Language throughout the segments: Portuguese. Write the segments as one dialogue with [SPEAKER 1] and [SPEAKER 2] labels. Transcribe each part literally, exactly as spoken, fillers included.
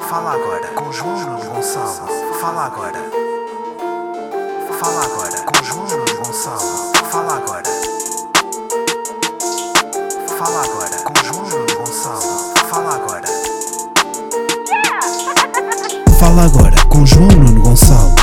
[SPEAKER 1] Fala agora com João Nuno Gonçalo. Fala agora. Fala agora com João Nuno Gonçalo. Fala agora. Fala agora com João Nuno Gonçalo. Fala agora. Fala agora com João Nuno Gonçalo.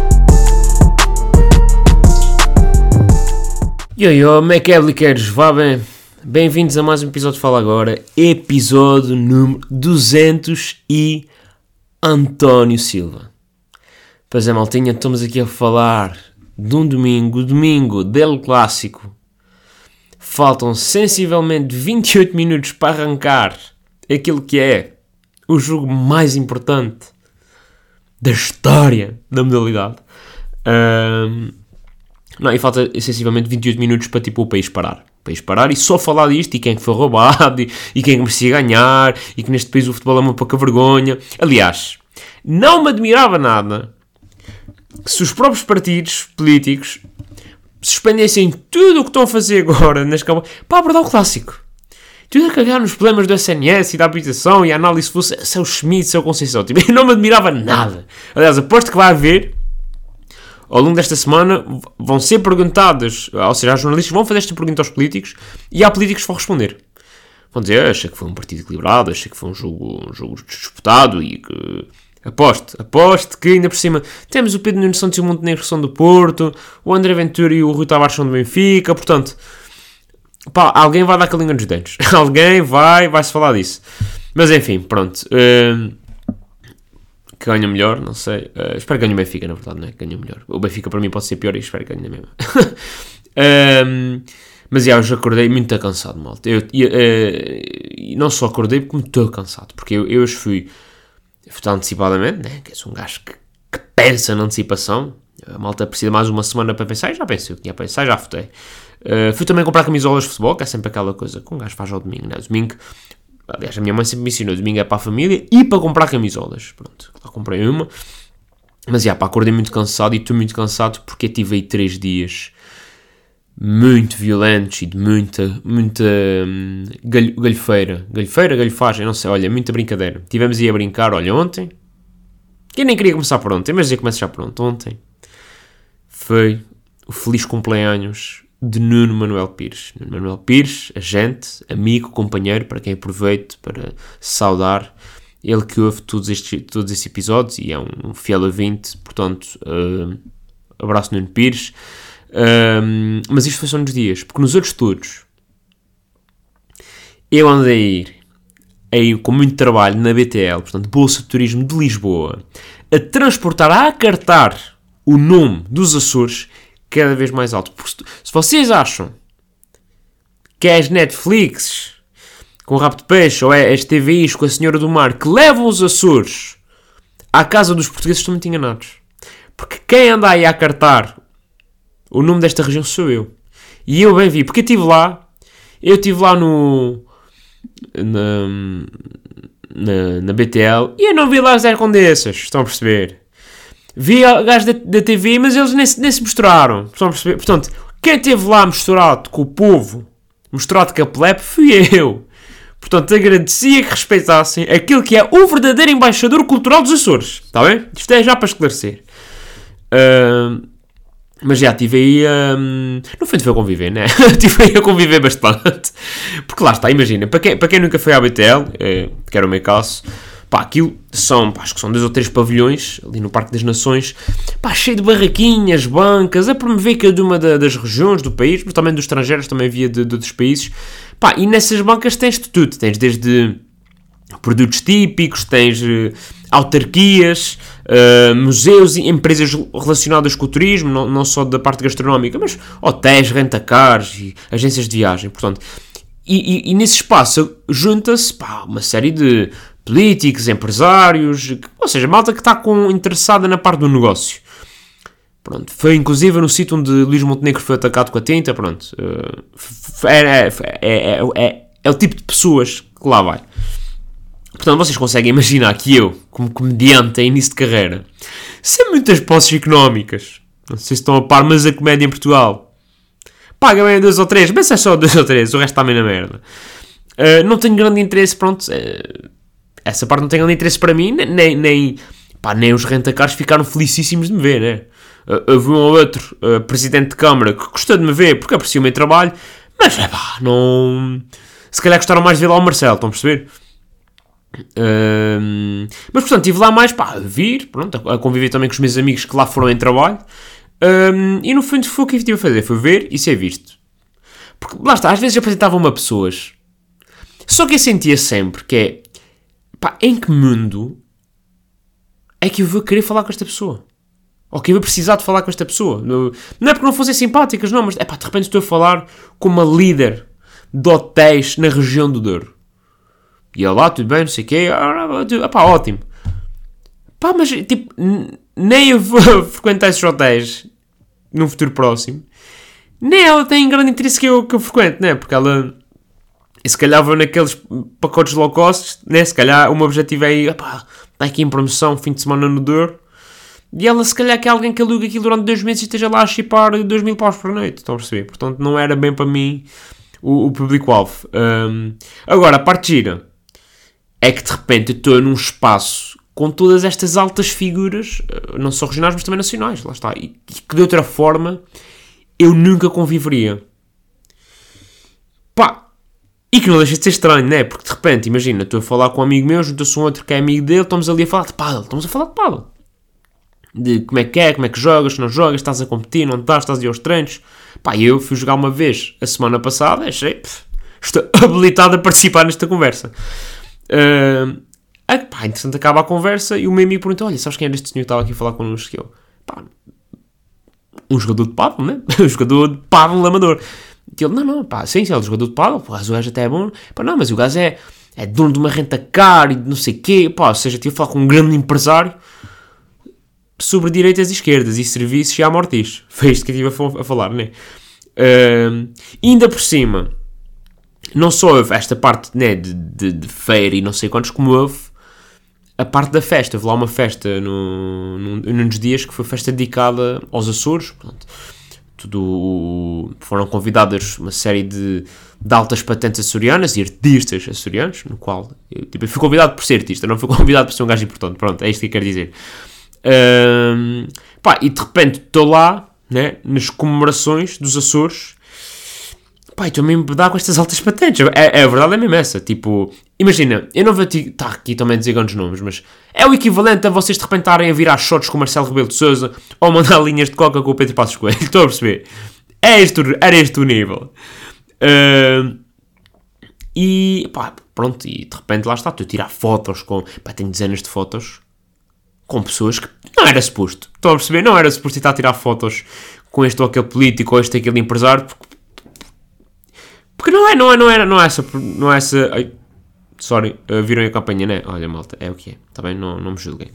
[SPEAKER 2] Yo yo, como é que é, bliqueiros? Vá bem? Bem-vindos a mais um episódio de Fala Agora, episódio número duzentos e António Silva. Pois é, maltinha, estamos aqui a falar de um domingo, domingo del clássico. Faltam sensivelmente vinte e oito minutos para arrancar aquilo que é o jogo mais importante da história da modalidade. Um, não, e falta sensivelmente vinte e oito minutos para tipo o país parar. O país parar e só falar disto e quem é que foi roubado e, e quem é que merecia ganhar e que neste país o futebol é uma pouca vergonha. Aliás, não me admirava nada se os próprios partidos políticos suspendessem tudo o que estão a fazer agora nas câmaras para abordar o clássico. Tudo a cagar nos problemas do S N S e da habitação e a análise fosse se é o Schmidt, se é o Conceição. Tipo, eu não me admirava nada. Aliás, aposto que vai haver, ao longo desta semana, vão ser perguntadas, ou seja, os jornalistas vão fazer esta pergunta aos políticos e há políticos que vão responder. Vão dizer, achei que foi um partido equilibrado, achei que foi um jogo, um jogo disputado e que... Aposto, aposto que ainda por cima temos o Pedro Nuno Santos e o Montenegro são do Porto, o André Ventura e o Rui Tavares são do Benfica, portanto, pá, alguém vai dar com a língua nos dentes. alguém vai, vai-se falar disso. Mas enfim, pronto. Uh, que ganha melhor, não sei. Uh, espero que ganhe o Benfica, na verdade, não é? Que ganhe melhor. O Benfica para mim pode ser pior e espero que ganhe mesmo. uh, mas já, eu já acordei muito cansado, malta. Eu, eu, uh, não só acordei, como estou cansado. Porque eu, eu hoje fui votar antecipadamente, né? Que eu sou um gajo que, que pensa na antecipação. A malta precisa mais uma semana para pensar. E já pensei, eu tinha a pensar, já votei. Uh, fui também comprar camisolas de futebol, que é sempre aquela coisa que um gajo faz ao domingo, né? O domingo, aliás, a minha mãe sempre me ensinou, o domingo é para a família e para comprar camisolas. Pronto, lá comprei uma. Mas, já, pá, acordei muito cansado e estou muito cansado porque tive aí três dias muito violentos e de muita, muita hum, galho, galhofeira. Galhofeira, galhofagem, não sei, olha, muita brincadeira. Tivemos aí a brincar, olha, ontem, que eu nem queria começar por ontem, mas eu começo já por ontem. Ontem foi o feliz cumpleaños de Nuno Manuel Pires. Nuno Manuel Pires, agente, amigo, companheiro, para quem aproveito para saudar. Ele que ouve todos estes, todos estes episódios e é um, um fiel ouvinte, portanto, uh, abraço Nuno Pires. Um, mas isto foi só nos dias, porque nos outros todos eu andei a ir, a ir com muito trabalho na B T L, portanto, Bolsa de Turismo de Lisboa, a transportar, a acartar o nome dos Açores cada vez mais alto. Porque se vocês acham que é as Netflix com o Rabo de Peixe ou é as T V Is com a Senhora do Mar que levam os Açores à casa dos portugueses, estão muito enganados. Porque quem anda aí a acartar o nome desta região sou eu. E eu bem vi, porque eu estive lá, eu estive lá no... Na, na, na B T L e eu não vi lá Zé Condessas, estão a perceber? Vi gajos da, da T V, mas eles nem, nem se misturaram, estão a perceber? Portanto, quem esteve lá misturado com o povo, misturado com a plebe, fui eu. Portanto, agradecia que respeitassem aquilo que é o verdadeiro embaixador cultural dos Açores, está bem? Isto é já para esclarecer. Uh, Mas já estive aí a... Um, no fundo foi a conviver, né? Estive aí a conviver bastante. Porque lá está, imagina, para quem, para quem nunca foi à B T L, é, que era o meu caso, pá, aquilo são, pá, acho que são dois ou três pavilhões, ali no Parque das Nações, pá, cheio de barraquinhas, bancas, a promover cada uma da, das regiões do país, mas também dos estrangeiros, também havia de, de outros países. Pá, e nessas bancas tens de tudo, tens desde produtos típicos, tens uh, autarquias, uh, museus e empresas relacionadas com o turismo, não, não só da parte gastronómica, mas hotéis, rentacars e agências de viagem, portanto. E, e, e nesse espaço junta-se, pá, uma série de políticos, empresários, ou seja, malta que está com, interessada na parte do negócio. Pronto, foi inclusive no sítio onde Luís Montenegro foi atacado com a tinta, pronto. Uh, é, é, é, é, é, é o tipo de pessoas que lá vai. Portanto, vocês conseguem imaginar que eu, como comediante em início de carreira, sem muitas posses económicas, não sei se estão a par, mas a comédia em Portugal paga bem dois ou três, mas é só dois ou três, o resto está meio na merda. Uh, não tenho grande interesse, pronto, uh, essa parte não tem grande interesse para mim, nem, nem, pá, nem os rentacares ficaram felicíssimos de me ver, né? Uh, houve um ou outro uh, presidente de Câmara que gostou de me ver porque aprecia o meu trabalho, mas, é pá, não... Se calhar gostaram mais de ver lá o Marcelo, estão a perceber? Uh, mas, portanto, estive lá mais, pá, a vir, pronto, a conviver também com os meus amigos que lá foram em trabalho. Uh, e, no fundo, foi o que eu estive a fazer, foi ver e ser visto. Porque, lá está, às vezes apresentavam-me a pessoas... Só que eu sentia sempre que é... Pá, em que mundo é que eu vou querer falar com esta pessoa? Ou que eu vou precisar de falar com esta pessoa? Não, não é porque não fossem simpáticas, não, mas... É pá, de repente estou a falar com uma líder de hotéis na região do Douro. E ela lá, tudo bem, não sei o quê... Ah, pá, ótimo. Pá, mas, tipo... Nem eu vou frequentar esses hotéis num futuro próximo. Nem ela tem grande interesse que eu, que eu frequente, né? Porque ela... E se calhar vou naqueles pacotes low cost, né? Se calhar o meu objetivo é ir, opá, está aqui em promoção, fim de semana no Douro. E ela se calhar que é alguém que aluga aquilo durante dois meses e esteja lá a chipar dois mil paus por noite. Estão a perceber? Portanto, não era bem para mim o, o público-alvo. Um, agora, a parte gira é que de repente eu estou num espaço com todas estas altas figuras, não só regionais, mas também nacionais. Lá está. E que de outra forma eu nunca conviveria. Pá. E que não deixa de ser estranho, né? Porque de repente, imagina, estou a falar com um amigo meu, junta-se um outro que é amigo dele, estamos ali a falar de pádel, estamos a falar de pádel. De como é que é, como é que jogas, se não jogas, estás a competir, não estás, estás a ir aos treinos. Pá, eu fui jogar uma vez a semana passada, achei, pff, estou habilitado a participar nesta conversa. Uh, é, pá, interessante, acaba a conversa e o meu amigo perguntou, olha, sabes quem era este senhor que estava aqui a falar connosco? Que eu, pá, um jogador de pádel, né? Um jogador de pádel amador. E ele, não, não, pá, sim, sim, ele é um jogador de pádel, pá, o gajo até é bom, pá, não, mas o gajo é, é dono de uma renta cara e não sei o quê, pá, ou seja, tive a falar com um grande empresário sobre direitas e esquerdas e serviços e amortis. Foi isto que eu estive a, a falar, né? Uh, e ainda por cima, não só houve esta parte, né, de, de, de feira e não sei quantos, como houve a parte da festa. Houve lá uma festa no, num, num dos dias que foi festa dedicada aos Açores, portanto, tudo, foram convidadas uma série de, de altas patentes açorianas e artistas açorianos, no qual eu, tipo, eu fui convidado por ser artista, não fui convidado por ser um gajo importante. Pronto, é isto que eu quero dizer. Um, pá, e de repente estou lá, né, nas comemorações dos Açores, pá, e também me dá com estas altas patentes. É, é a verdade, é mesmo essa. Tipo, imagina, eu não vou te, tá aqui também a dizer grandes nomes, mas é o equivalente a vocês de repente estarem a virar shots com o Marcelo Rebelo de Sousa ou mandar linhas de coca com o Pedro Passos Coelho. Estou a perceber? É este, era este o nível. Uh, e pá, pronto, e de repente lá está, estou a tirar fotos com, pá, tenho dezenas de fotos com pessoas que não era suposto. Estou a perceber? Não era suposto estar a tirar fotos com este ou aquele político ou este ou aquele empresário, porque, porque não é, não é, não é, não é essa, não é essa, ai, sorry, uh, viram a campanha, né? Olha, malta, é o que é, está bem? Não, não me julguem.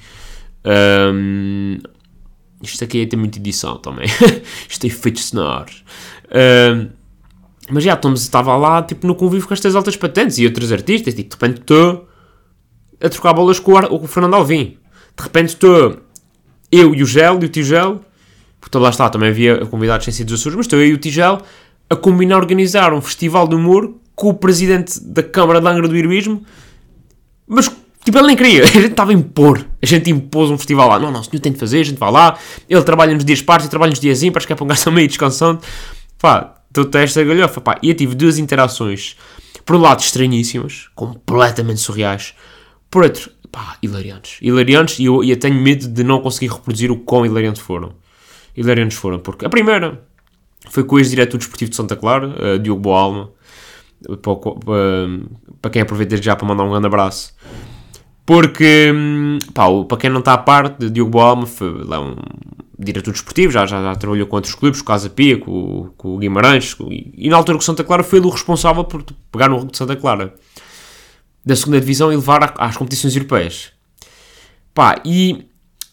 [SPEAKER 2] Um, isto aqui é ter muita edição também. Isto é efeitos sonoros. Um, mas já, estamos, estava lá, tipo, no convívio com estas altas patentes e outros artistas, tipo, de repente estou a trocar bolas com o, com o Fernando Alvim. De repente estou eu e o Gel, e o Tigel, porque lá está, também havia convidados sem ser dos Açores, mas estou eu e o Tigel a combinar organizar um festival de humor com o presidente da Câmara de Angra do Heroísmo, mas tipo, ele nem queria, a gente estava a impor, a gente impôs um festival lá, não, não, o senhor tem de fazer, a gente vai lá, ele trabalha nos dias pares, eu trabalho nos dias ímpares, que é para um gajo meio descansante, pá, estou até esta galhofa, pá, e eu tive duas interações, por um lado estranhíssimas, completamente surreais, por outro, pá, hilariantes, hilariantes, e eu, eu tenho medo de não conseguir reproduzir o quão hilariantes foram, hilariantes foram, porque a primeira foi com o ex-diretor desportivo de Santa Clara, uh, Diogo Boalma, para, uh, para quem aproveita desde já para mandar um grande abraço, porque, pá, para quem não está a parte, Diogo Boalma foi lá um diretor desportivo, já, já, já trabalhou com outros clubes, com o Casa Pia, com, com o Guimarães, com, e, e na altura que o Santa Clara foi ele o responsável por pegar no de Santa Clara da segunda divisão e levar a, às competições europeias. Pá, e,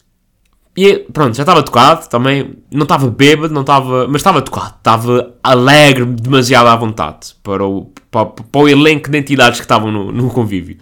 [SPEAKER 2] e pronto, já estava tocado também, não estava bêbado, não estava, mas estava tocado, estava alegre, demasiado à vontade para o, para, para o elenco de entidades que estavam no, no convívio.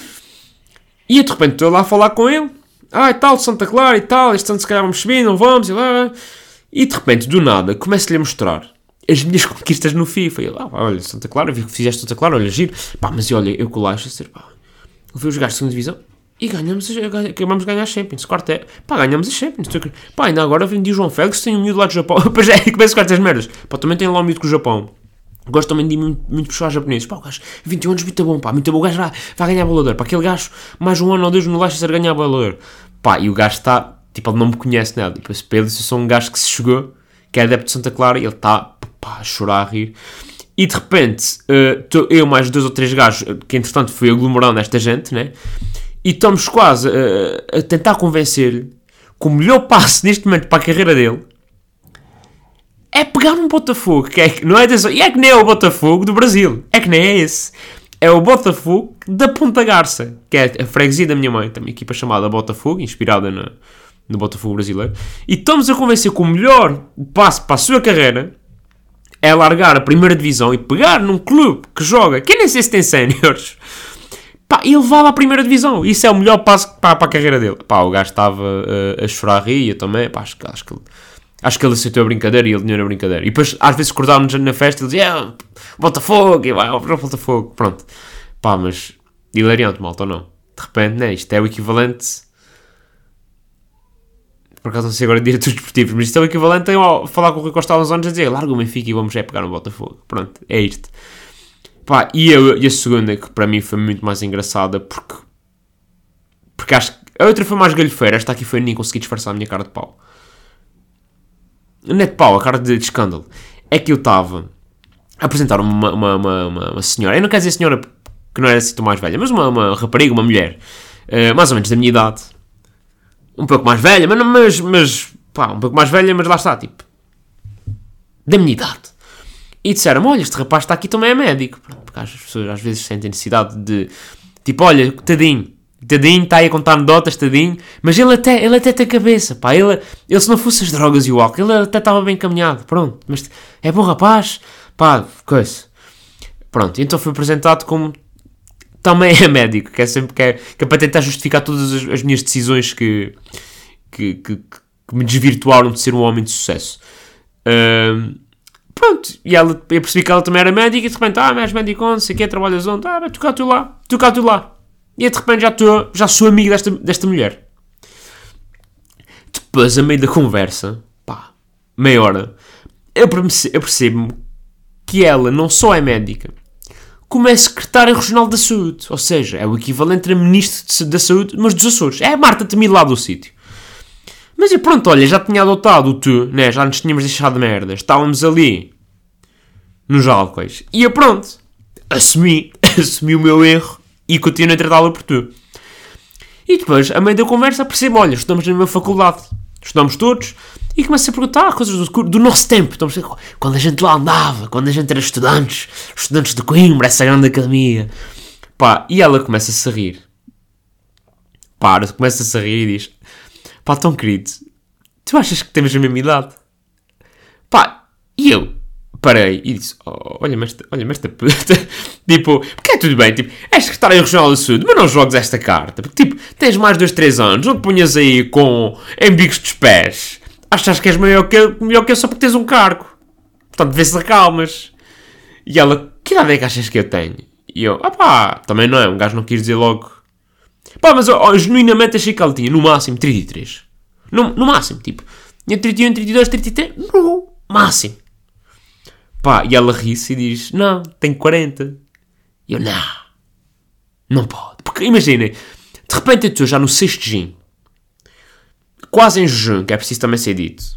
[SPEAKER 2] E de repente estou lá a falar com ele, ah, e tal, Santa Clara e tal, este ano se calhar vamos subir, não vamos, e lá, e de repente, do nada, começo-lhe a mostrar as minhas conquistas no FIFA. E ele, ah, olha, Santa Clara, vi que fizeste Santa Clara, olha, giro, pá, mas olha, eu colaste a ser, pá, levei os gajos de segunda divisão e ganhamos, acabamos de ganhar a Champions. Quarto é, pá, ganhamos a Champions. Pá, ainda agora vendi o João Félix, tem um miúdo lá do Japão. Pois é, começa com estas merdas. Pá, também tem lá um miúdo com o Japão. Gosto também de ir muito, muito puxar japoneses. Pá, o gajo, vinte e um anos, muito bom, pá, muito bom. O gajo vai, vai ganhar bolador. Pá, aquele gajo, mais um ano ou dois no Leicester ganhar bolador. Pá, e o gajo está, tipo, ele não me conhece nada. Tipo, para ele, eu sou um gajo que se chegou, que é adepto de Santa Clara, e ele está, pá, a chorar, a rir. E de repente, uh, tô, eu mais dois ou três gajos, que entretanto fui aglomerando esta gente, né? E estamos quase uh, a tentar convencer-lhe que o melhor passo neste momento para a carreira dele é pegar um Botafogo, que é, não é, desse, e é que nem é o Botafogo do Brasil, é que nem é esse. É o Botafogo da Ponta Garça, que é a freguesia da minha mãe, tem uma equipa chamada Botafogo, inspirada no, no Botafogo brasileiro. E estamos a convencer que o melhor passo para a sua carreira é largar a primeira divisão e pegar num clube que joga, que nem sei se tem séniores, pá, e levá-lo à primeira divisão. Isso é o melhor passo para, para a carreira dele. Pá, o gajo estava uh, a chorar, ria também, pá, acho, acho que ele... Acho que ele aceitou a brincadeira e ele tinha a brincadeira. E depois, às vezes, acordávamos na festa e ele dizia, ah, Botafogo, e vai, Botafogo, pronto. Pá, mas, hilariante, malta, ou não? De repente, né, isto é o equivalente... Por acaso não sei agora diretores desportivos, mas isto é o equivalente a falar com o Rui Costa há uns anos a dizer, larga o Benfica e vamos é pegar no Botafogo. Pronto, é isto. Pá, e, eu, e a segunda, que para mim foi muito mais engraçada, porque... Porque acho que... A outra foi mais galhofeira, esta aqui foi nem consegui disfarçar a minha cara de pau. Não é de pau, a cara de, de escândalo. É que eu estava a apresentar uma, uma, uma, uma, uma senhora, eu não quero dizer senhora que não era assim tão mais velha, mas uma, uma rapariga, uma mulher, uh, mais ou menos da minha idade, um pouco mais velha, mas, mas, mas pá, um pouco mais velha, mas lá está, tipo, da minha idade. E disseram-me, olha, este rapaz está aqui também é médico. Porque as pessoas às vezes sentem necessidade de, tipo, olha, tadinho, tadinho, está aí a contar anedotas, tadinho, mas ele até, ele até tem cabeça, pá, ele, ele se não fosse as drogas e o álcool, ele até estava bem encaminhado, pronto, mas é bom rapaz, pá, coisa. Pronto, então foi apresentado como também é médico, que é sempre que é, que é para tentar justificar todas as, as minhas decisões que, que, que, que me desvirtuaram de ser um homem de sucesso. Um, pronto, e ela, eu percebi que ela também era médica, e de repente, ah, mas médico, não sei o que, trabalhas onde? Ah, vai tocar tu lá, tocar tu lá. E de repente já, tô, já sou amigo desta, desta mulher. Depois, a meio da conversa, pá, meia hora, eu percebo, eu percebo que ela não só é médica, como é secretária regional da saúde. Ou seja, é o equivalente a ministro da saúde, mas dos Açores. É a Marta Temido lá do sítio. Mas e pronto, olha, já tinha adotado o tu, né? Já nos tínhamos deixado de merda. Estávamos ali, nos álcoois. E eu pronto, assumi, assumi o meu erro. E continuo a tratá-la por tu. E depois, a meio da conversa, percebo, olha, estudamos na mesma faculdade. Estudamos todos. E começo a perguntar coisas do, do nosso tempo. Então, quando a gente lá andava, quando a gente era estudantes, estudantes de Coimbra, essa grande academia. Pá, e ela começa-se a rir. Para, começa-se a rir e diz, pá, tão querido, tu achas que temos a mesma idade? Pá, e eu parei e disse, oh, olha-me esta, olha-me esta puta. Tipo, porque é tudo bem, tipo, és secretário regional da saúde, mas não jogues esta carta. Porque, tipo, tens mais dois, três anos, não te ponhas aí com embigos dos pés. Achas que és melhor que eu, melhor que eu só porque tens um cargo. Portanto, vê-se acalmas. E ela, que idade é que achas que eu tenho? E eu, ah pá, também não é, um gajo não quis dizer logo. Pá, mas oh, genuinamente achei que ela tinha, no máximo, trinta e três. No, no máximo, tipo, tinha trinta e um, trinta e dois, trinta e três, no máximo. Pá, e ela ri-se e diz, não, tenho quarenta. E eu, não, não pode. Porque, imaginem, de repente eu estou já no sexto gin, quase em jejum, que é preciso também ser dito.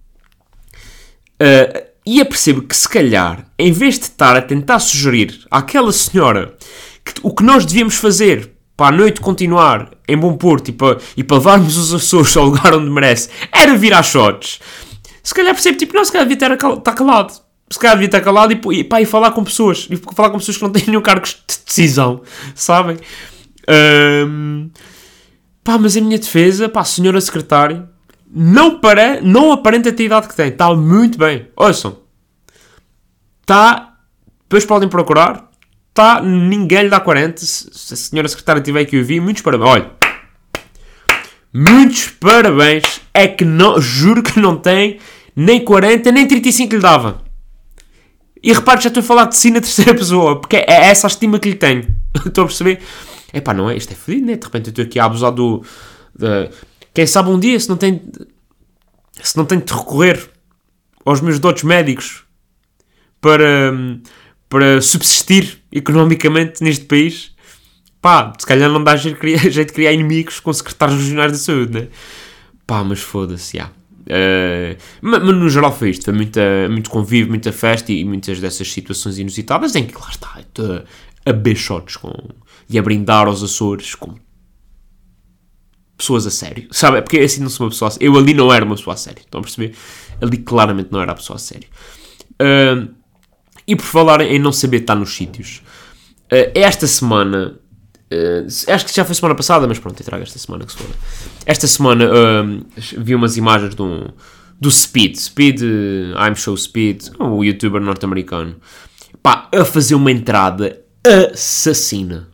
[SPEAKER 2] Uh, e eu percebo que, se calhar, em vez de estar a tentar sugerir àquela senhora que, o que nós devíamos fazer para a noite continuar em Bom Porto e para, e para levarmos os Açores ao lugar onde merece, era vir às shots. Se calhar percebo, tipo, não, se calhar devia estar calado. Se calhar devia estar calado e, e, pá, e falar com pessoas. E falar com pessoas que não têm nenhum cargo de decisão. Sabem? Um, pá, mas em minha defesa, pá, a senhora secretária não, para, não aparenta ter a idade que tem. Está muito bem. Ouçam. Está... Depois podem procurar. Está... Ninguém lhe dá quarenta. Se, se a senhora secretária tiver que ouvir, muitos parabéns. Olha. Muitos parabéns. É que não... Juro que não tem nem quarenta, nem trinta e cinco lhe dava. E repare, já estou a falar de si na terceira pessoa, porque é essa a estima que lhe tenho. Estou a perceber? É pá, não é? Isto é fodido, né? De repente eu estou aqui a abusar do... De, quem sabe um dia, se não tem... Se não tenho de recorrer aos meus dotes médicos para, para subsistir economicamente neste país, pá, se calhar não dá jeito de criar inimigos com secretários regionais de saúde, né? Pá, mas foda-se, já. Uh, mas, mas no geral foi isto, foi muita, muito convívio, muita festa e, e muitas dessas situações inusitadas em que lá está, estou a beber shots com, e a brindar aos Açores com pessoas a sério, sabe? Porque assim não sou uma pessoa a sério. Eu ali não era uma pessoa a sério, estão a perceber? Ali claramente não era a pessoa a sério. Uh, e por falar em não saber estar nos sítios, uh, esta semana... Uh, acho que já foi semana passada, mas pronto, eu trago esta semana que se for. Esta semana uh, vi umas imagens do, do Speed, Speed, uh, I'm So Speed, um youtuber norte-americano, pá, a fazer uma entrada assassina.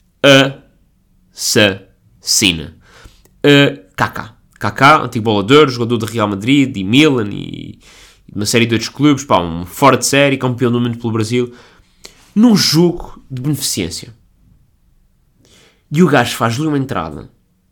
[SPEAKER 2] Assassina. Uh, Kaká. Kaká, antigo bolador, jogador de Real Madrid, e Milan e, e uma série de outros clubes, pá, um fora de série, campeão do mundo pelo Brasil, num jogo de beneficência. E o gajo faz-lhe uma entrada.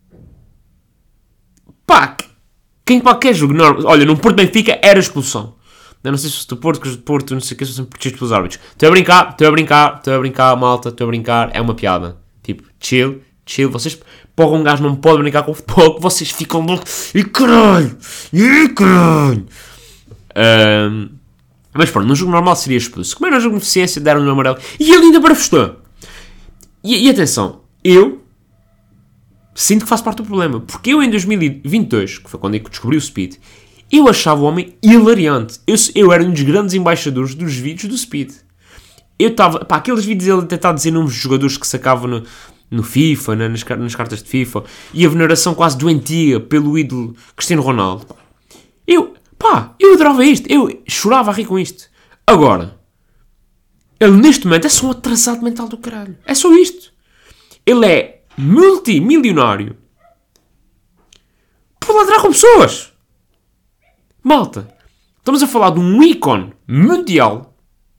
[SPEAKER 2] Pá, quem qualquer jogo... Não, olha, no Porto Benfica era expulsão. Eu não sei se o Porto, que o Porto, não sei o que, são sempre protegidos pelos árbitros. Estou a brincar, estou a brincar, estou a brincar, malta, estou a brincar. É uma piada. Tipo, chill, chill. Vocês... Porra, um gajo não pode brincar com o futebol, que vocês ficam loucos. E caralho! E caralho! Um, mas pronto, num jogo normal seria expulso. Como era um jogo de beneficência, deram-lhe um amarelo. E ele ainda barafustou. E, e atenção... Eu sinto que faço parte do problema. Porque eu em dois mil e vinte e dois, que foi quando eu descobri o Speed, eu achava o homem hilariante. Eu, eu era um dos grandes embaixadores dos vídeos do Speed. Eu estava... Pá, aqueles vídeos ele tentar dizer nomes de jogadores que sacava no, no FIFA, na, nas, nas cartas de FIFA, e a veneração quase doentia pelo ídolo Cristiano Ronaldo. Pá. Eu... Pá, eu adorava isto. Eu chorava a rir com isto. Agora, ele neste momento é só um atrasado mental do caralho. É só isto. Ele é multimilionário por ladrar com pessoas. Malta, estamos a falar de um ícone mundial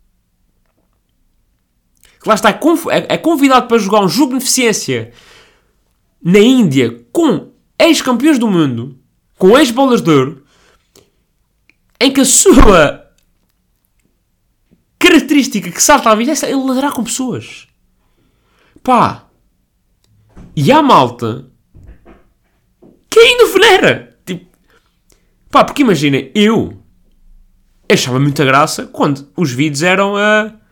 [SPEAKER 2] que lá está, é convidado para jogar um jogo de beneficência na Índia com ex-campeões do mundo, com ex-bolas de ouro, em que a sua característica que salta à vida é ele ladrar com pessoas. Pá, e há malta que ainda venera. Tipo, pá, porque imagina, eu achava muita graça quando os vídeos eram a uh,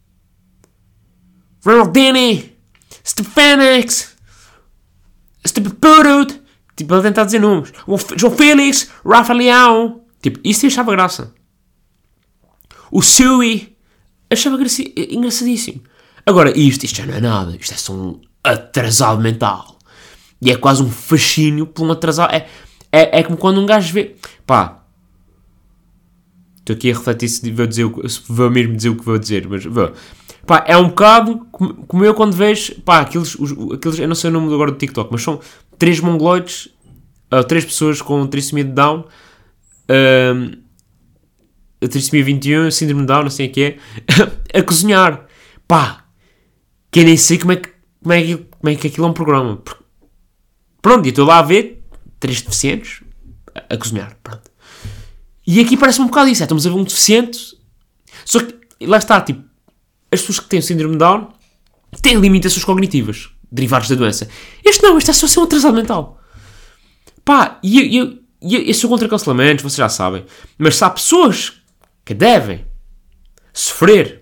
[SPEAKER 2] Ronaldinho, Stefanix, Stepurut, tipo, a tentar dizer nomes, o João Félix, Rafa Leão, tipo, isso eu achava graça. O Sui, achava graci- engraçadíssimo. Agora, isto, isto já não é nada, isto é só um atrasado mental. E é quase um fascínio por um atrasado. É, é, é como quando um gajo vê... Pá, estou aqui a refletir se vou, dizer, se vou mesmo dizer o que vou dizer, mas vou. Pá, é um bocado como, como eu quando vejo... Pá, aqueles, os, aqueles... Eu não sei o nome agora do TikTok, mas são três mongoloides, uh, três pessoas com trissomia de Down, uh, trissomia vinte e um, síndrome de Down, não sei o que é, a cozinhar. Pá, que eu nem sei como é que Como é, que, como é que aquilo é um programa? Pronto, e estou lá a ver três deficientes a, a cozinhar. Pronto. E aqui parece um bocado isso. É, estamos a ver um deficiente. Só que lá está, tipo, as pessoas que têm o síndrome de Down têm limitações cognitivas derivadas da doença. Este não, este é só ser um atrasado mental. Pá, e eu, eu, eu, eu sou contra cancelamentos, vocês já sabem. Mas se há pessoas que devem sofrer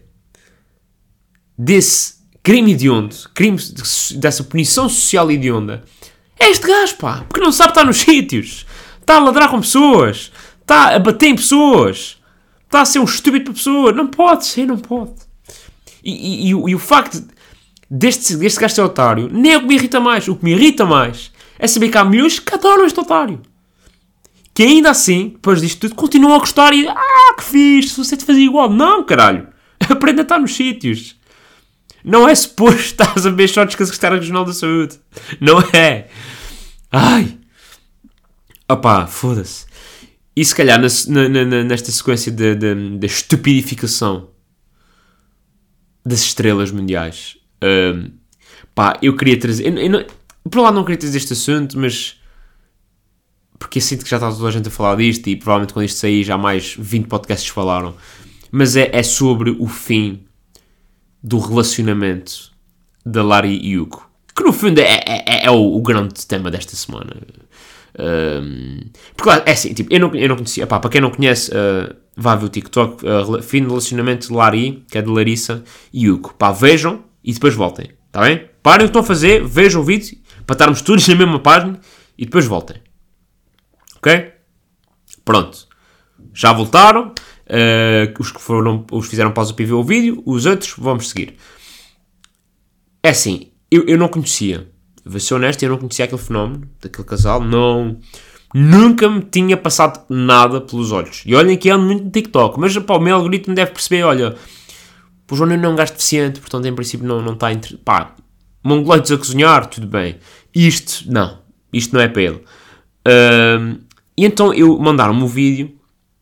[SPEAKER 2] desse crime hediondo, crime dessa punição social hedionda, é este gajo, pá, porque não sabe estar nos sítios, está a ladrar com pessoas, está a bater em pessoas, está a ser um estúpido para pessoas, não pode ser, não pode. E, e, e, e o facto deste, deste gajo ser otário, nem é o que me irrita mais, o que me irrita mais é saber que há milhões que adoram este otário, que ainda assim, depois disto tudo, continuam a gostar e, ah, que fixe, você te fazia igual. Não, caralho, aprenda a estar nos sítios. Não é suposto estás a ver shots com a Secretaria Regional da Saúde. Não é. Ai. Opá, foda-se. E se calhar na, na, na, nesta sequência da estupidificação das estrelas mundiais. Um, Pá, eu queria trazer... Eu, eu não, por lá não queria trazer este assunto, mas... Porque eu sinto que já está toda a gente a falar disto e provavelmente quando isto sair já mais vinte podcasts falaram. Mas é, é sobre o fim do relacionamento da Lari e Hugo. Que no fundo é, é, é o, o grande tema desta semana. Um, porque lá, é assim, tipo, eu não, eu não conhecia... Pá, para quem não conhece, uh, vá ver o TikTok. Uh, fim do relacionamento de Lari, que é de Larissa, e Hugo. Pá, vejam e depois voltem. Está bem? Parem o que estão a fazer, vejam o vídeo para estarmos todos na mesma página e depois voltem. Ok? Pronto. Já voltaram. Uh, os que foram, os fizeram pausa para ver o vídeo. Os outros vamos seguir. É assim. Eu, eu não conhecia. Vou ser honesto, eu não conhecia aquele fenómeno daquele casal. Não... Nunca me tinha passado nada pelos olhos. E olhem que ando muito no TikTok. Mas pá, o meu algoritmo deve perceber. Olha... O João não é um gajo deficiente. Portanto, em princípio, não, não está... Entre... Pá... Mongoloides a cozinhar, tudo bem. Isto, não. Isto não é para ele. Uh, e então eu mandaram-me o vídeo.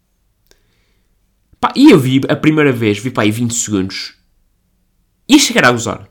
[SPEAKER 2] Pá, e eu vi a primeira vez, vi pá, aí vinte segundos. E achei que era a gozar.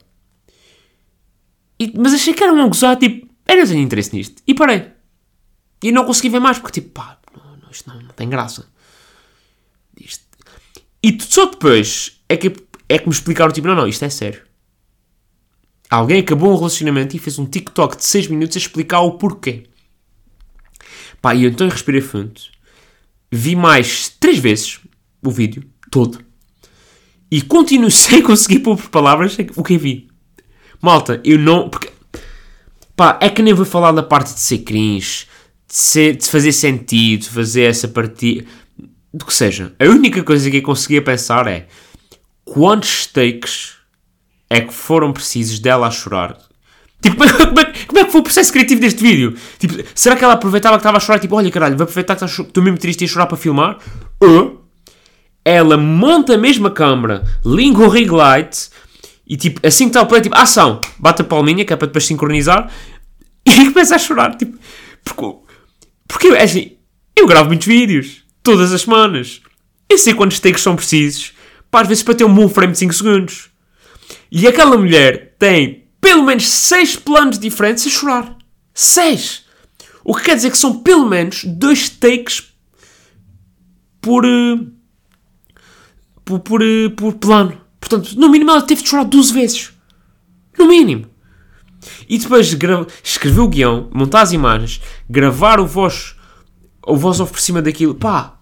[SPEAKER 2] E, mas achei que era um gozar, tipo, eu não tenho interesse nisto. E parei. E não consegui ver mais, porque tipo, pá, não, não, isto não, não tem graça. Isto. E só depois é que, é que me explicaram, tipo, não, não, isto é sério. Alguém acabou um relacionamento e fez um TikTok de seis minutos a explicar o porquê. Pá, e eu então respirei fundo. Vi mais três vezes o vídeo, todo. E continuo sem conseguir pôr por palavras o que vi. Malta, eu não... Porque, pá, é que nem vou falar da parte de ser cringe, de, ser, de fazer sentido, de fazer essa partida... Do que seja. A única coisa que eu conseguia pensar é... Quantos takes... é que foram precisos dela a chorar. Tipo, como é, como é que foi o processo criativo deste vídeo? Tipo, será que ela aproveitava que estava a chorar? Tipo, olha caralho, vou aproveitar que estou mesmo triste e a chorar para filmar? Ou ela monta a mesma câmera, liga o ring light e tipo, assim que está o play, tipo, ação, bate a palminha, que é para depois sincronizar e começa a chorar. Tipo, porque, porque assim, eu gravo muitos vídeos, todas as semanas. Eu sei quantos takes são precisos, pá, às vezes para ter um bom frame de cinco segundos. E aquela mulher tem pelo menos seis planos diferentes a chorar. seis! O que quer dizer que são pelo menos dois takes por, uh, por, por, uh, por plano. Portanto, no mínimo ela teve de chorar doze vezes. No mínimo. E depois gra- escrever o guião, montar as imagens, gravar o voz, o voz off por cima daquilo. Pá!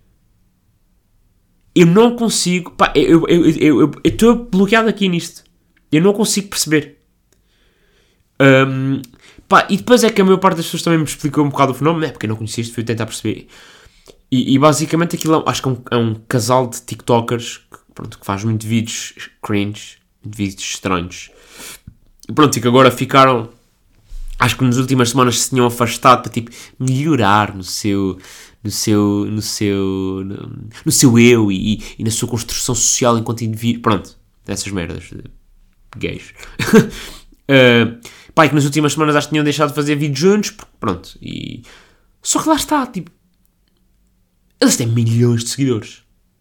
[SPEAKER 2] Eu não consigo... Pá, eu estou bloqueado aqui nisto. Eu não consigo perceber. Um, pá, e depois é que a maior parte das pessoas também me explicou um bocado o fenómeno, é porque eu não conhecia isto, fui tentar perceber. E, e basicamente aquilo é, acho que é um, é um casal de TikTokers que, pronto, que faz muito vídeos cringe, muito vídeos estranhos. E pronto, e que agora ficaram... Acho que nas últimas semanas se tinham afastado para tipo melhorar no seu... no seu, no seu, no, no seu eu e, e na sua construção social enquanto indivíduo, pronto, essas merdas, gays. uh, pá, que nas últimas semanas acho que tinham deixado de fazer vídeos juntos, pronto, e... Só que lá está, tipo, eles têm milhões de seguidores.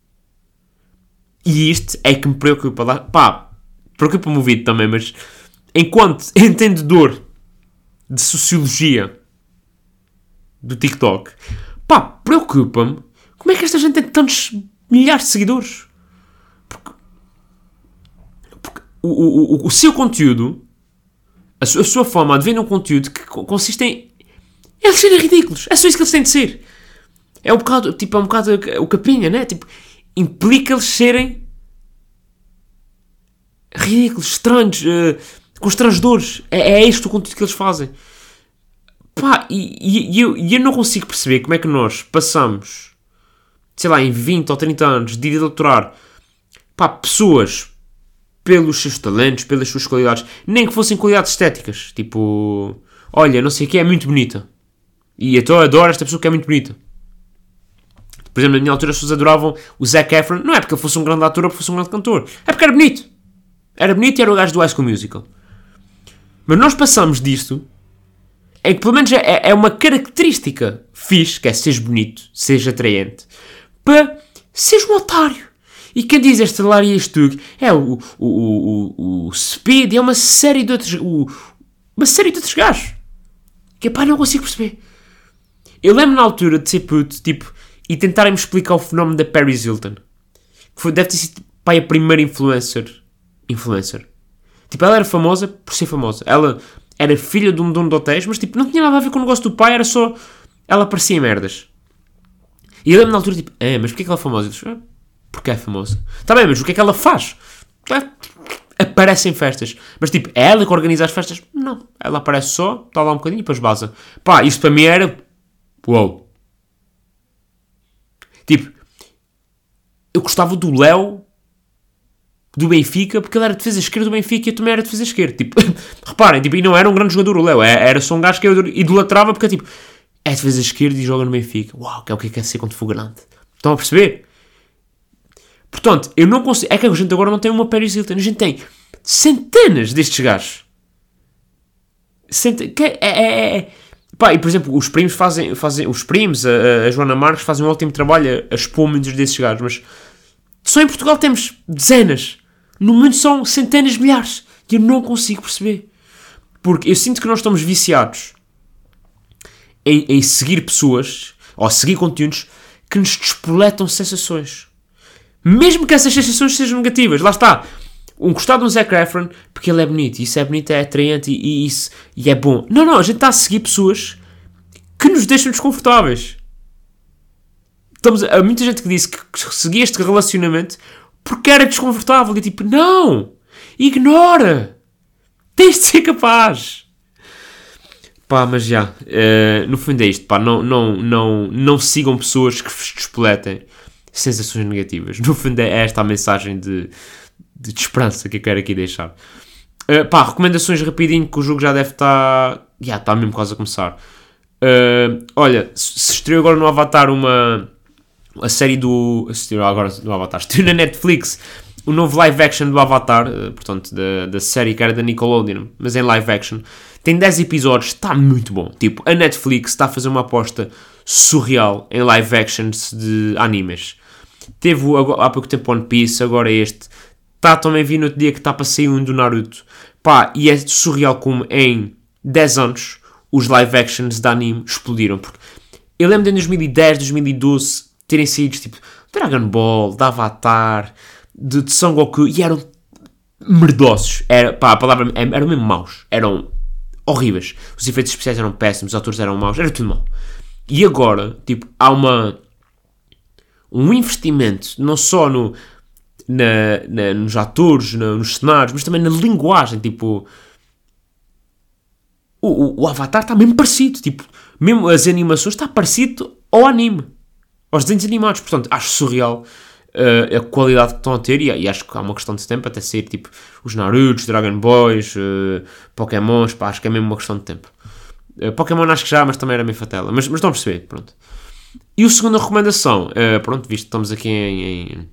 [SPEAKER 2] E isto é que me preocupa, lá, pá, preocupa-me o vídeo também, mas enquanto entendedor de sociologia do TikTok, pá, preocupa-me como é que esta gente tem tantos milhares de seguidores. Porque, porque o, o, o, o seu conteúdo, a sua, a sua forma de vender um conteúdo que consiste em eles serem ridículos. É só isso que eles têm de ser. É um bocado, tipo, é um bocado o capinha, né? Tipo, implica eles serem ridículos, estranhos, uh, constrangedores. É, é este o conteúdo que eles fazem. Pá, e, e, e, eu, e eu não consigo perceber como é que nós passamos, sei lá, em vinte ou trinta anos de idolatrar, pá, pessoas pelos seus talentos, pelas suas qualidades, nem que fossem qualidades estéticas. Tipo, olha, não sei o que, é muito bonita. E então eu adoro esta pessoa que é muito bonita. Por exemplo, na minha altura as pessoas adoravam o Zac Efron, não é porque ele fosse um grande ator ou porque fosse um grande cantor. É porque era bonito. Era bonito e era o gajo do High School Musical. Mas nós passamos disto... É que pelo menos é, é uma característica fixe, que é seres bonito, seres atraente, para seres um otário. E quem diz este Larry Stug é o, o, o, o Speed e é uma série de outros... O, uma série de outros gajos. Que pá, não consigo perceber. Eu lembro na altura de ser puto, tipo, e tentarem-me explicar o fenómeno da Paris Hilton. Que foi, deve ter sido, pá, a primeira influencer. Influencer. Tipo, ela era famosa por ser famosa. Ela era filha de um dono de hotéis, mas tipo, não tinha nada a ver com o negócio do pai, era só... Ela parecia merdas. E eu lembro na altura, tipo, é, mas porquê é que ela é famosa? Eu disse, ah, porque é famosa. Está bem, mas o que é que ela faz? Aparece em festas. Mas tipo, é ela que organiza as festas? Não. Ela aparece só, está lá um bocadinho e depois vaza. Pá, isso para mim era... Uou. Tipo, eu gostava do Léo do Benfica, porque ele era defesa esquerda do Benfica e eu também era defesa esquerda. Tipo, reparem, tipo, e não era um grande jogador o Léo, era só um gajo que eu idolatrava porque tipo, é defesa esquerda e joga no Benfica. Uau, que é o que é que é ser quando for grande. Estão a perceber? Portanto, eu não consigo... É que a gente agora não tem uma Paris Hilton. A gente tem centenas destes gajos. Cent... É, é, é... Pá, e por exemplo, os primos fazem... fazem os primos, a, a Joana Marques, fazem um ótimo trabalho a, a expor muitos desses gajos. Mas só em Portugal temos dezenas. No mundo são centenas, milhares. E eu não consigo perceber. Porque eu sinto que nós estamos viciados em, em seguir pessoas, ou seguir conteúdos, que nos despoletam sensações. Mesmo que essas sensações sejam negativas. Lá está. Um gostar de um Zac Efron porque ele é bonito. E isso é bonito, é atraente e, e, isso, e é bom. Não, não. A gente está a seguir pessoas que nos deixam desconfortáveis. Estamos, há muita gente que disse que, que seguia este relacionamento porque era desconfortável. E tipo, não. Ignora. Tens de ser capaz. Pá, mas já. Uh, no fundo é isto. Pá, não, não, não, não sigam pessoas que vos despoletem sensações negativas. No fundo é esta a mensagem de, de, de esperança que eu quero aqui deixar. Uh, pá, recomendações rapidinho, que o jogo já deve estar... Já está mesmo quase a começar. Uh, olha, se estreou agora no Avatar uma... A série do... Se estreou agora no Avatar. Estreou na Netflix o novo live action do Avatar. Uh, portanto, da, da série que era da Nickelodeon. Mas em live action. Tem dez episódios. Está muito bom. Tipo, a Netflix está a fazer uma aposta surreal em live actions de animes. Teve há pouco tempo One Piece, agora este. Está também vindo outro dia que está para sair um do Naruto. Pá, e é surreal como em dez anos os live actions de anime explodiram. Porque eu lembro de em dois mil e dez, dois mil e doze terem saído tipo Dragon Ball, de Avatar, de, de Son Goku, e eram merdosos. Era, pá, a palavra eram mesmo maus. Eram horríveis. Os efeitos especiais eram péssimos, os atores eram maus, era tudo mau. E agora, tipo, há uma... um investimento, não só no, na, na, nos atores, na, nos cenários, mas também na linguagem, tipo... O, o, o Avatar está mesmo parecido, tipo... Mesmo as animações está parecido ao anime. Aos desenhos animados. Portanto, acho surreal uh, a qualidade que estão a ter e, e acho que há uma questão de tempo até sair, tipo, os Narutos, Dragon Boys, uh, Pokémons, pá, acho que é mesmo uma questão de tempo. Uh, Pokémon acho que já, mas também era meio fatela. Mas, mas estão a perceber, pronto. E a segunda recomendação, uh, pronto, visto que estamos aqui em, em,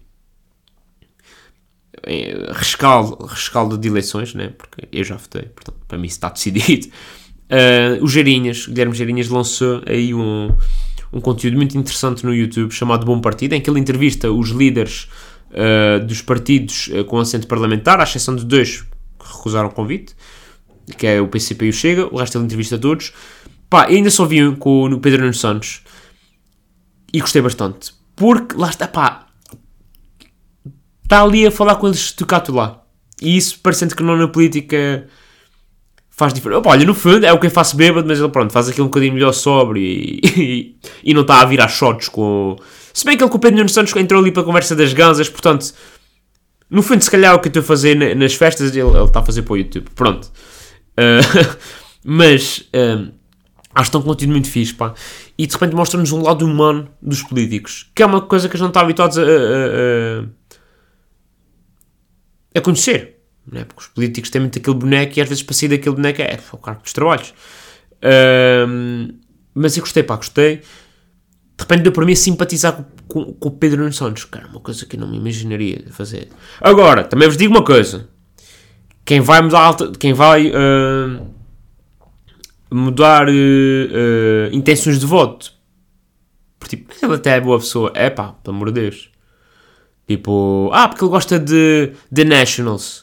[SPEAKER 2] em rescaldo, rescaldo de eleições, né? Porque eu já votei, portanto, para mim isso está decidido. Uh, o Geirinhas, Guilherme Geirinhas lançou aí um, um conteúdo muito interessante no YouTube chamado Bom Partido, em que ele entrevista os líderes uh, dos partidos uh, com assento parlamentar, à exceção de dois que recusaram o convite, que é o P C P e o Chega, o resto ele entrevista a todos. Pá, ainda só vi um com o Pedro Nuno Santos, e gostei bastante. Porque, lá está, pá, está ali a falar com eles de tocar lá. E isso, parecendo que não na política, faz diferença. Olha, no fundo, é o que eu faço bêbado, mas ele, pronto, faz aquilo um bocadinho melhor sobre e, e, e não está a virar shots com... Se bem que ele com o Pedro Nuno Santos entrou ali para a conversa das ganzas, portanto, no fundo, se calhar o que eu estou a fazer nas festas, ele, ele está a fazer para o YouTube. Pronto. Uh, mas... Uh, acho que é um conteúdo muito fixe, pá. E de repente mostra-nos um lado humano dos políticos, que é uma coisa que a gente não está habituados a, a, a, a conhecer, né? Porque os políticos têm muito aquele boneco e às vezes para sair daquele boneco é, é o cargo dos trabalhos. Um, mas eu gostei, pá, gostei. De repente deu para mim a simpatizar com, com, com o Pedro Nuno Santos, cara, uma coisa que eu não me imaginaria fazer. Agora, também vos digo uma coisa. Quem vai mudar alta, quem vai... Uh, mudar uh, uh, intenções de voto, porque tipo, ele até é boa pessoa, é pá, pelo amor de Deus, Tipo, ah, porque ele gosta de The Nationals.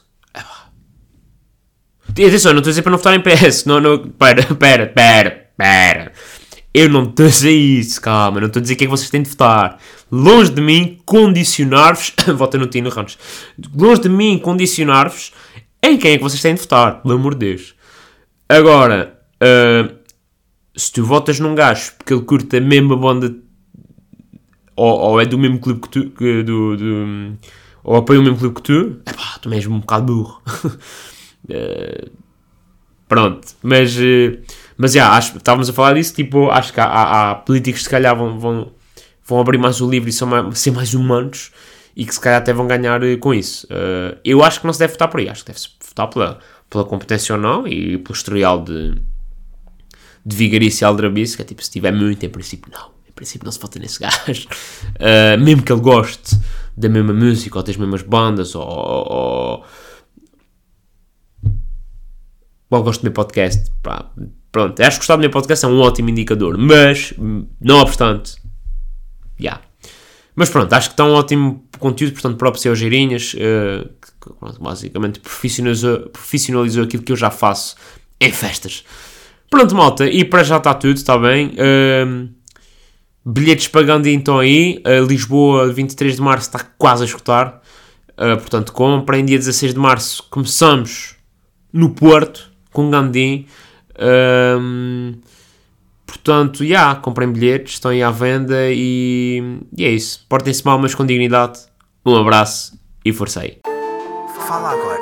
[SPEAKER 2] E atenção, não estou a dizer para não votar em P S. Não, não, pera, pera, pera, pera. Eu não estou a dizer isso, calma. Não estou a dizer o que é que vocês têm de votar. Longe de mim condicionar-vos... Vota no Tino Ramos. Longe de mim condicionar-vos em quem é que vocês têm de votar. Pelo amor de Deus. Agora, uh, se tu votas num gajo porque ele curta a mesma banda... Ou, ou é do mesmo clube que tu... Que, do, do, ou apoia o mesmo clube que tu... Epá, tu és um bocado burro. Uh, pronto, mas uh, mas já, yeah, acho, estávamos a falar disso, tipo, acho que há, há, há políticos que se calhar vão, vão, vão abrir mais o livro e são mais, ser mais humanos e que se calhar até vão ganhar uh, com isso. Uh, eu acho que não se deve votar por aí, acho que deve-se votar pela, pela competência ou não e pelo historial de, de vigarice e aldrabice, que é tipo, se tiver muito, em princípio não, em princípio não se vota nesse gajo, uh, mesmo que ele goste da mesma música ou das mesmas bandas ou, ou Bom, gosto do meu podcast. Pá, pronto, acho que gostar do meu podcast é um ótimo indicador. Mas, não obstante, já. Yeah. Mas pronto, acho que está um ótimo conteúdo. Portanto, próprio ser Geirinhas, uh, que pronto, basicamente profissionalizou, profissionalizou aquilo que eu já faço em festas. Pronto, malta, e para já está tudo, está bem. Uh, bilhetes pagando então aí. Uh, Lisboa, vinte e três de março, está quase a esgotar. Uh, portanto, comprem. Dia dezasseis de março começamos no Porto. Com Gandim, um, portanto, já, yeah, comprem bilhetes, estão aí à venda e, e é isso. Portem-se mal, mas com dignidade. Um abraço e força aí.
[SPEAKER 1] Fala agora.